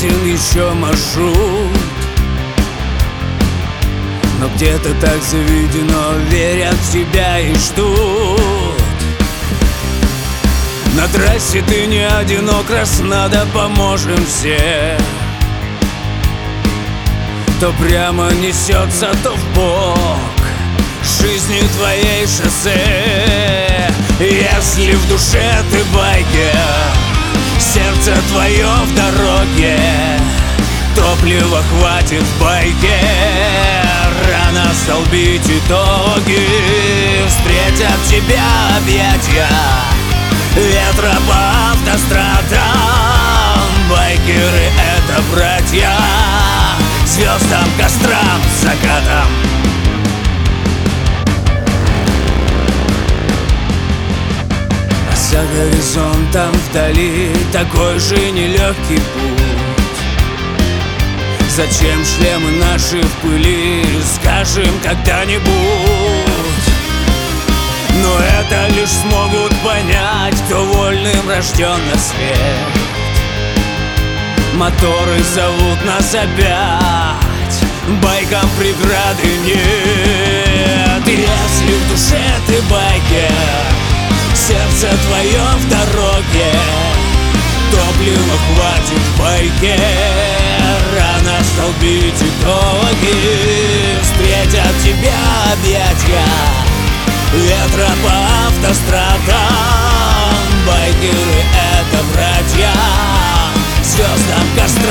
опасен еще маршрут, но где-то так заведено, верят в тебя и ждут. На трассе ты не одинок, раз надо, поможем все. То прямо несется, то вбок жизни твоей шоссе. Если в душе ты байкер, сердце твое в дороге, топлива хватит в байке. Рано столбить итоги, встретят тебя объятия ветра по автострадам. Байкеры — это братья, звездам, кострам, закатам. А за горизонтом вдали такой же нелегкий путь. Зачем шлемы наши в пыли, скажем когда-нибудь. Но это лишь смогут понять, кто вольным рожден на свет. Моторы зовут нас опять, байкам преграды нет. Если в душе ты байкер, сердце твое в дороге, топлива хватит в байке. Рано столбить итоги, встретят тебя объятия ветра по автострадам. Байкеры — это братья, звездам, кострам.